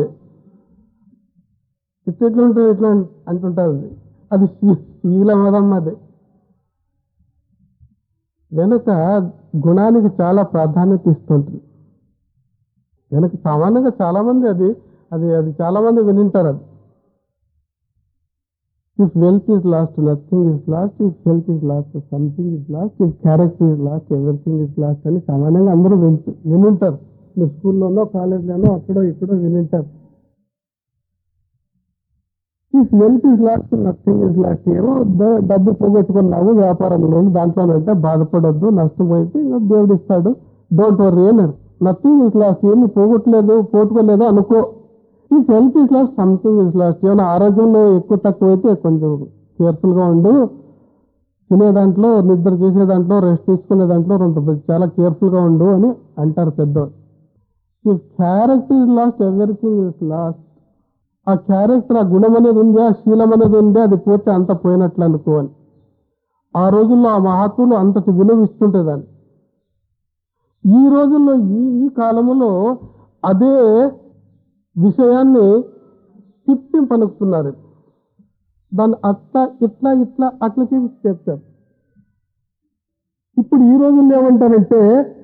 ఇట్లా ఉంటుంది, ఇట్లా అంటుంటుంది. అది శీల మదం. అది వెనుక గుణానికి చాలా ప్రాధాన్యత ఇస్తుంటుంది. వెనక సామాన్యంగా చాలా మంది అది చాలా మంది వినింటారు. అది if wealth is lost, nothing is lost. If health is lost, something is lost. If character is lost, everything is lost అని సామాన్యంగా అందరూ వినింటారు. మీరు స్కూల్లోనో కాలేజ్లోనో అక్కడో ఇక్కడో వినింటారు. If wealth is lost, nothing is lost. ఏమో డబ్బు పోగొట్టుకున్నావు వ్యాపారంలో, దాంట్లోనంటే బాధపడొద్దు, నష్టపోయితే దేవుడు ఇస్తాడు, డోంట్ వర్రీ అన్నాడు. నథింగ్ ఈజ్ లాస్ట్, ఏమి పోగొట్టుకోలేదు అనుకో. ఈ health is lost, something is lost. ఏమైనా ఆరోగ్యంలో ఎక్కువ తక్కువ అయితే కొంచెం కేర్ఫుల్గా ఉండు. తినే దాంట్లో, నిద్ర చేసే దాంట్లో, రెస్ట్ తీసుకునే దాంట్లో చాలా కేర్ఫుల్గా ఉండు అని అంటారు పెద్దవాళ్ళు. ఈ character is lost, everything is lost. ఆ క్యారెక్టర్, ఆ గుణం అనేది ఉంది, ఆ శీలం అనేది ఉంది, అది పోతే అంత పోయినట్లు అనుకోవాలి. ఆ రోజుల్లో ఆ మహాత్ములు అంతటి విలువ ఇస్తుంటేదాన్ని. ఈ రోజుల్లో ఈ కాలంలో అదే విషయాన్ని తిప్పి పలుకుతున్నారు. దాన్ని అట్లా ఇట్లా ఇట్లా అట్లా చేసి చెప్తారు. ఇప్పుడు ఈ రోజుల్లో ఏమంటారంటే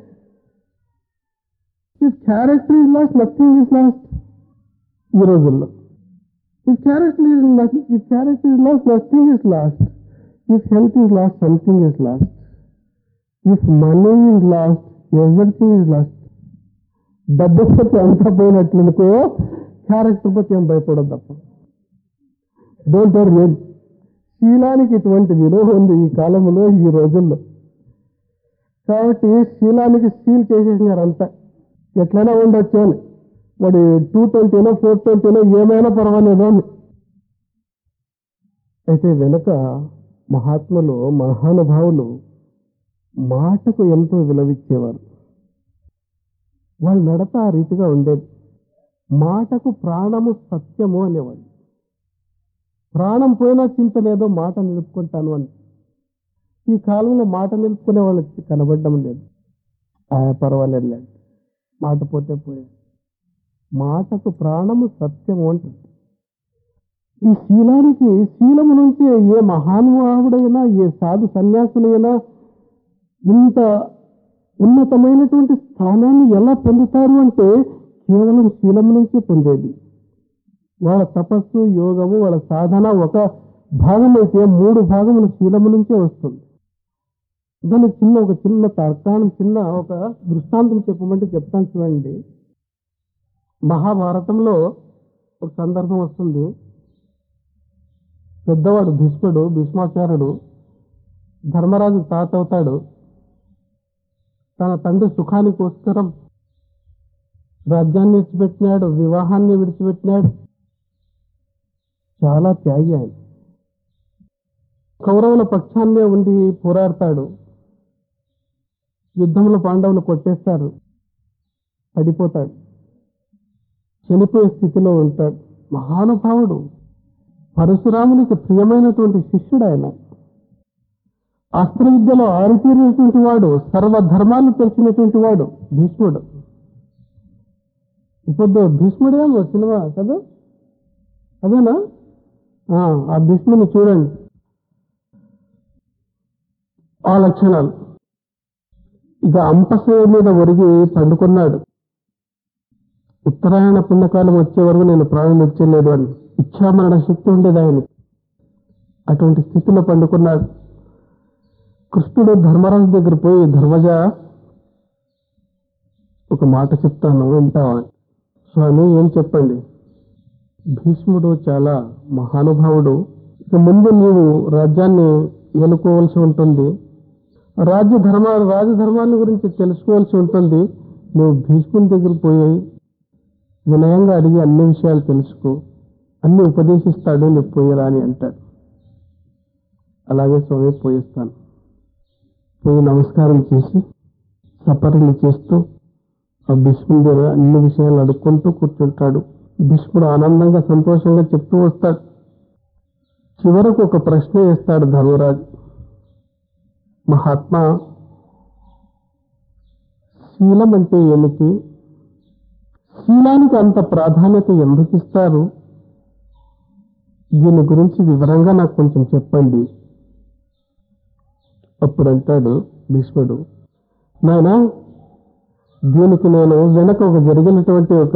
his character is lost, nothing is lost. ఈ రోజుల్లో his character is lost, nothing is lost. His health is lost, something is lost. His money is lost, everything is lost. డబ్బు పోతే అంతా పోయినట్లనుకో, క్యారెక్టర్ పోతే ఏం భయపడదు తప్ప. Don't worry. శీలానికి ఇటువంటి విలువ ఉంది ఈ కాలంలో, ఈ రోజుల్లో. కాబట్టి శీలానికి సీల్ చేసేసినారు అంతా. ఎట్లయినా ఉండొచ్చు అని, వాడి 220నో 420నో ఏమైనా పర్వాలేదు అని. అయితే వెనుక మహాత్ములు, మహానుభావులు మాటకు ఎంతో విలువిచ్చేవారు. వాళ్ళ నడత ఆ రీతిగా ఉండేది. మాటకు ప్రాణము సత్యము అనేవాళ్ళు. ప్రాణం పోయినా చింత లేదో మాట నిలుపుకుంటాను అని. ఈ కాలంలో మాట నిలుపుకునే వాళ్ళకి కనబడడం లేదు. పర్వాలేదు, మాట పోతే పోయే. మాటకు ప్రాణము సత్యము అంటుంది. ఈ శీలానికి, శీలము నుంచి ఏ మహానుభావుడైనా, ఏ సాధు సన్యాసులైనా ఇంత ఉన్నతమైనటువంటి స్థానాన్ని ఎలా పొందుతారు అంటే కేవలం శీలము నుంచే పొందేది. వాళ్ళ తపస్సు, యోగము, వాళ్ళ సాధన ఒక భాగం అయితే 3 భాగముల శీలము నుంచే వస్తుంది. దానికి ఒక చిన్న తర్కాణం, ఒక దృష్టాంతం చెప్పమంటే చెప్తాను చూడండి. మహాభారతంలో ఒక సందర్భం వస్తుంది. పెద్దవాడు భీష్ముడు, భీష్మాచార్యుడు ధర్మరాజు తాత అవుతాడు. తన తండ్రి సుఖానికోసరం రాజ్యాన్ని విడిచిపెట్టినాడు, వివాహాన్ని విడిచిపెట్టినాడు. చాలా త్యాగి ఆయన. కౌరవుల పక్షాన్నే ఉండి పోరాడతాడు. యుద్ధంలో పాండవులు కొట్టేస్తారు, పడిపోతాడు, చనిపోయే స్థితిలో ఉంటాడు. మహానుభావుడు, పరశురామునికి ప్రియమైనటువంటి శిష్యుడు ఆయన. అస్త్ర విద్యలో ఆరితేరినటువంటి వాడు, సర్వధర్మాలు తెలిసినటువంటి వాడు భీష్ముడు. ఇప్పుడు భీష్ముడేమో సినిమా కదా, అదేనా? ఆ భీష్ముని చూడండి, ఆ లక్షణాలు. ఇక అంపశయ మీద ఒరిగి పండుకున్నాడు. ఉత్తరాయణ పుణ్యకాలం వచ్చే వరకు నేను ప్రాణం ఇచ్చలేదు అని ఇచ్చామరణ శక్తి ఉండేది ఆయన. అటువంటి స్థితిలో పండుకున్నాడు. కృష్ణుడు ధర్మరాజు దగ్గర పోయి, ధర్మజ ఒక మాట చెప్తాను, వింటావా? స్వామి, ఏం చెప్పండి. భీష్ముడు చాలా మహానుభావుడు. ఇక ముందు నీవు రాజ్యాన్ని ఎన్నుకోవాల్సి ఉంటుంది, రాజధర్మాల గురించి తెలుసుకోవాల్సి ఉంటుంది. నువ్వు భీష్ముని దగ్గర పోయి వినయంగా అడిగి అన్ని విషయాలు తెలుసుకో, అన్ని ఉపదేశిస్తాడు, నువ్వు పోయిరా అని అంటాడు. అలాగే స్వామి పోయిస్తాను. పోయి నమస్కారం చేసి సపర్యలు చేస్తూ ఆ భీష్ముడి దగ్గర అన్ని విషయాలు అడుక్కుంటూ కూర్చుంటాడు. భీష్ముడు ఆనందంగా, సంతోషంగా చెప్తూ వస్తాడు. చివరకు ఒక ప్రశ్న వేస్తాడు ధర్మరాజు. మహాత్మా, శీలం అంటే ఏమిటి? శీలానికి అంత ప్రాధాన్యత ఎందుకు ఇస్తారు? దీని గురించి వివరంగా నాకు కొంచెం చెప్పండి. అప్పుడు అంటాడు భీష్ముడు, నాయనా, దీనికి నేను వెనక జరిగినటువంటి ఒక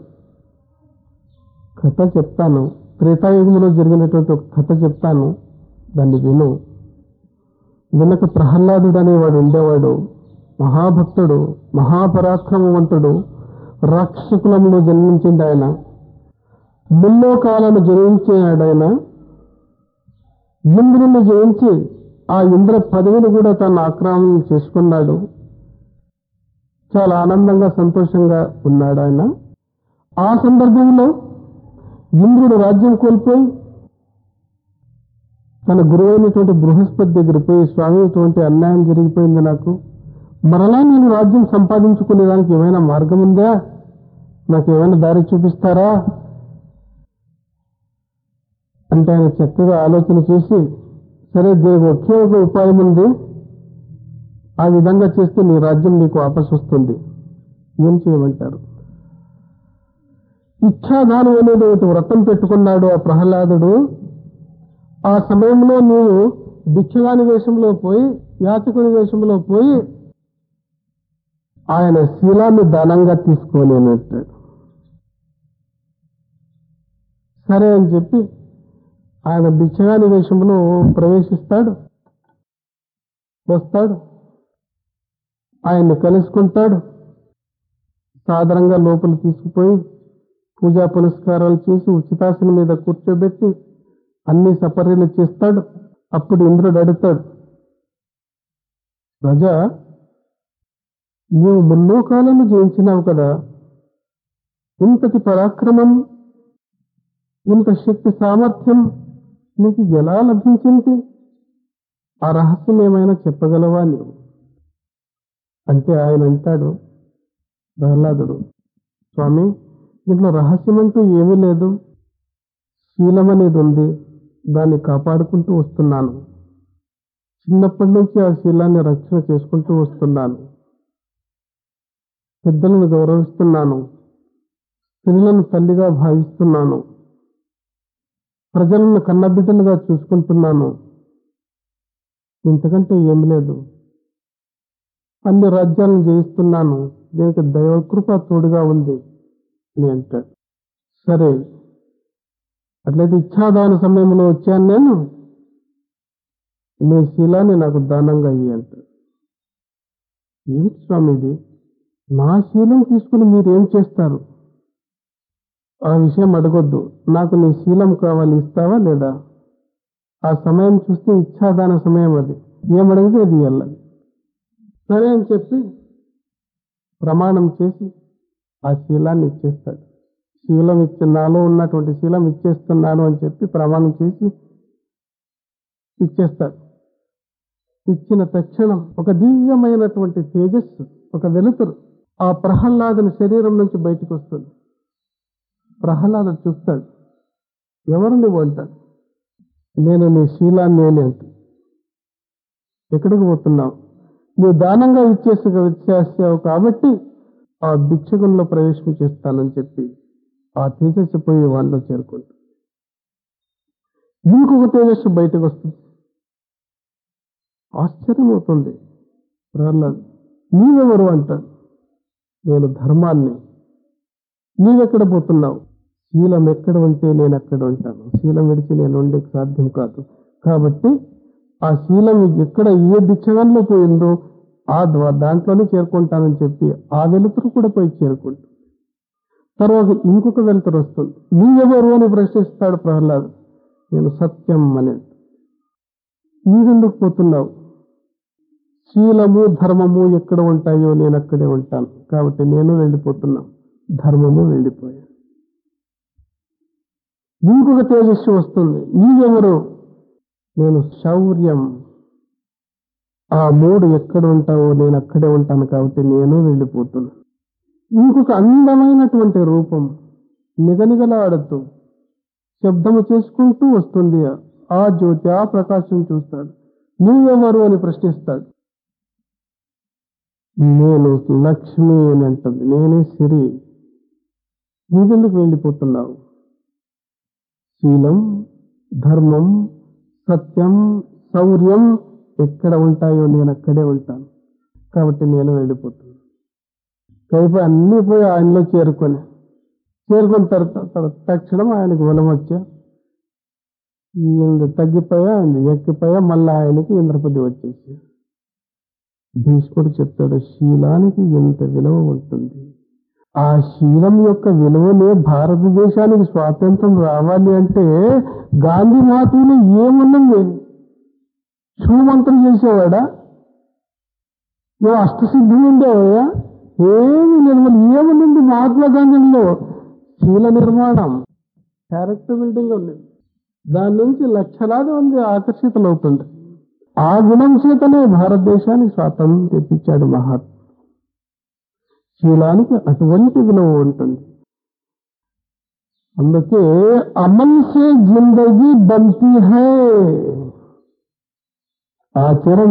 కథ చెప్తాను. త్రేతాయుగంలో జరిగినటువంటి ఒక కథ చెప్తాను, దాన్ని విను. వెనక ప్రహ్లాదుడు అనేవాడు ఉండేవాడు. మహాభక్తుడు, మహాపరాక్రమవంతుడు, రాక్షసుకులంలో జన్మించింది ఆయన. ముల్లోకాలను జయించాడు ఆయన. ఇంద్రుని జయించి ఆ ఇంద్ర పదవిని కూడా తను ఆక్రమణ చేసుకున్నాడు. చాలా ఆనందంగా, సంతోషంగా ఉన్నాడు ఆయన. ఆ సందర్భంలో ఇంద్రుడు రాజ్యం కోల్పోయి తన గురువైనటువంటి బృహస్పతి దగ్గర పోయి, స్వామి, ఇటువంటి అన్యాయం జరిగిపోయింది నాకు, మరలా నేను రాజ్యం సంపాదించుకునేదానికి ఏమైనా మార్గం ఉందా? నాకు ఏమైనా దారి చూపిస్తారా అంటే ఆయన చక్కగా ఆలోచన చేసి, సరే, ఒకే ఒక ఉపాయం ఉంది, ఆ విధంగా చేస్తే నీ రాజ్యం నీకు వాపసు వస్తుంది. ఏం చేయమంటారు? ఇచ్ఛాదానం అనేది ఒక వ్రతం పెట్టుకున్నాడు ఆ ప్రహ్లాదుడు. ఆ సమయంలో నీవు భిక్షగాని వేషంలో పోయి, యాచకుని వేషంలో పోయి ఆయన శీలాన్ని దానంగా తీసుకోలేను అంటాడు. సరే అని చెప్పి ఆయన భిక్షగాని వేషంలో ప్రవేశిస్తాడు, వస్తాడు, ఆయన్ని కలుసుకుంటాడు. సాధారణంగా లోపల తీసుకుపోయి పూజా పునస్కారాలు చేసి ఉచితాసనం మీద కూర్చోబెట్టి అన్ని సపర్యలు చేస్తాడు. అప్పుడు ఇంద్రుడు అడుగుతాడు, రాజా, నీవు ముల్లోకాలను జయించినావు కదా, ఇంతటి పరాక్రమం, ఇంత శక్తి సామర్థ్యం నీకు ఎలా లభించింది? ఆ రహస్యం ఏమైనా చెప్పగలవా నీవు అంటే ఆయన అంటాడు, ప్రహ్లాదుడు, స్వామి, దీంట్లో రహస్యం అంటూ ఏమీ లేదు. శీలం అనేది ఉంది, దాన్ని కాపాడుకుంటూ వస్తున్నాను. చిన్నప్పటి నుంచి ఆ శీలాన్ని రక్షణ చేసుకుంటూ వస్తున్నాను. పెద్దలను గౌరవిస్తున్నాను, స్త్రీలను తల్లిగా భావిస్తున్నాను, ప్రజలను కన్నబిడ్డలుగా చూసుకుంటున్నాను. ఇంతకంటే ఏమి లేదు. అన్ని రాజ్యాలను జయిస్తున్నాను, దీనికి దైవకృప తోడుగా ఉంది అని అంటాడు. సరే, అట్లయితే ఇచ్చాదాన సమయంలో వచ్చాను నేను, నీ శీలాన్ని నాకు దానంగా ఇయ్యి అంటాడు. ఏమిటి స్వామి ఇది? నా శీలం తీసుకుని మీరేం చేస్తారు? ఆ విషయం అడగొద్దు, నాకు నీ శీలం కావాలి, ఇస్తావా లేదా? ఆ సమయం చూస్తే ఇచ్చాదాన సమయం, అది ఏమడిగితే అది వెళ్ళాలి. సరే అని చెప్పి ప్రమాణం చేసి ఆ శీలాన్ని ఇచ్చేస్తాడు. శీలం నాలో ఉన్నటువంటి శీలం ఇచ్చేస్తున్నాను అని చెప్పి ప్రమాణం చేసి ఇచ్చేస్తాడు. ఇచ్చిన తక్షణం ఒక దివ్యమైనటువంటి తేజస్సు, ఒక వెలుతురు ఆ ప్రహ్లాదుని శరీరం నుంచి బయటకు వస్తుంది. ప్రహ్లాదుడు చూస్తాడు, ఎవరు నువ్వు అంటాడు. నేను నీ శీలాన్ని అంట. ఎక్కడికి పోతున్నావు? నువ్వు దానంగా వచ్చేసావు కాబట్టి ఆ భిక్షకుల్లో ప్రవేశం చేస్తానని చెప్పి ఆ తేజస్సు పోయి వాళ్ళలో చేరుకుంటాడు. ఇంకొక తేజస్సు బయటకు వస్తుంది. ఆశ్చర్యం అవుతుంది. ప్రహ్లాదు, నీవెవరు అంటాడు. నేను ధర్మాన్ని. నీవెక్కడ పోతున్నావు? శీలం ఎక్కడ ఉంటే నేను అక్కడ ఉంటాను. శీలం విడిచి నేను ఉండేకి సాధ్యం కాదు. కాబట్టి ఆ శీలం ఎక్కడ ఏ భిక్షగాల్లో పోయిందో దాంట్లోనే చేరుకుంటానని చెప్పి ఆ వెలుతురు కూడా పోయి చేరుకుంటాడు. తర్వాత ఇంకొక వెలుతురు వస్తుంది. నీవెవరు అని ప్రశ్నిస్తాడు ప్రహ్లాదు. నేను సత్యం అనేది. నీవెందుకు పోతున్నావు? శీలము ధర్మము ఎక్కడ ఉంటాయో నేను అక్కడే ఉంటాను, కాబట్టి నేను వెళ్ళిపోతున్నాను. ధర్మము వెళ్ళిపోయాను. ఇంకొక తేజస్సు వస్తుంది. నీవెవరు? నేను శౌర్యం. ఆ మూడు ఎక్కడ ఉంటావో నేను అక్కడే ఉంటాను, కాబట్టి నేను వెళ్ళిపోతున్నాను. ఇంకొక అందమైనటువంటి రూపం నిగనిగలాడుతూ శబ్దము చేసుకుంటూ వస్తుంది. ఆ జ్యోతి, ఆ ప్రకాశం చూస్తాడు. నీవెవరు అని ప్రశ్నిస్తాడు. నేను లక్ష్మి అని అంటుంది. నేనే సిరి. నీవెందుకు వెళ్ళిపోతున్నావు? శీలం, ధర్మం, సత్యం, శౌర్యం ఎక్కడ ఉంటాయో నేను అక్కడే ఉంటాను, కాబట్టి నేను వెళ్ళిపోతున్నాను. కైపు అన్ని పోయి ఆయనలో చేరుకున్న తర్వాత తక్షణం ఆయనకు బలం వచ్చా, తగ్గిపోయా, ఎక్కిపోయా, మళ్ళీ ఆయనకి ఇంద్రపతి వచ్చేసి. భీష్ముడు చెప్తాడు, శీలానికి ఎంత విలువ ఉంటుంది. ఆ శీలం యొక్క విలువనే భారతదేశానికి స్వాతంత్రం రావాలి అంటే గాంధీ మహాత్ములు ఏమున్నది? శూమంత్రం చేసేవాడా? నువ్వు అష్టసిద్ధి ఉండేవాడా? ఏమి లేదు. మళ్ళీ ఏముంది మహాత్మా గాంధీలో? శీల నిర్మాణం, క్యారెక్టర్ బిల్డింగ్ ఉంది. దాని నుంచి లక్షలాది మంది ఆకర్షితులవుతుంది. ఆ గుణం చేతనే భారతదేశానికి స్వాతంత్రం తెప్పించాడు మహాత్మా. శీలానికి అటువంటి విలువ ఉంటుంది. అందుకే అమల్ సే జిందగీ బంతి హై. ఆచరణ,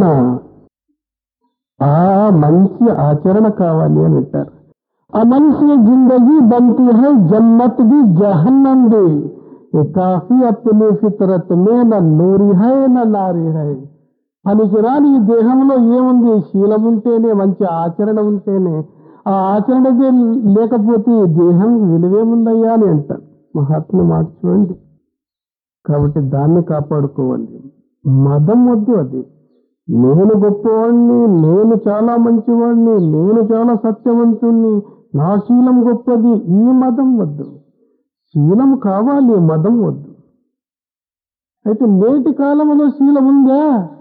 ఆ మంచి ఆచరణ కావాలి అని అంటారు. అమల్ సే జిందగీ బంతి హై, జన్నత్ ది జహన్నం ది. కాఫీ అప్నే ఫితరత్ మే నా నూరి హై నా నారి హై. పనికిరాని ఈ దేహంలో ఏముంది? శీలం ఉంటేనే, మంచి ఆచరణ ఉంటేనే. ఆ ఆచరణ లేకపోతే ఈ దేహం విలువేముందయ్యా అని అంటారు మహాత్ములు మాట చూడండి. కాబట్టి దాన్ని కాపాడుకోవాలి. మదం వద్దు. అది నేను గొప్పవాడిని, నేను చాలా మంచివాడిని, నేను చాలా సత్యవంతుణ్ణి, నా శీలం గొప్పది, ఈ మదం వద్దు. శీలం కావాలి, మదం వద్దు. అయితే నేటి కాలంలో శీలం ఉందా?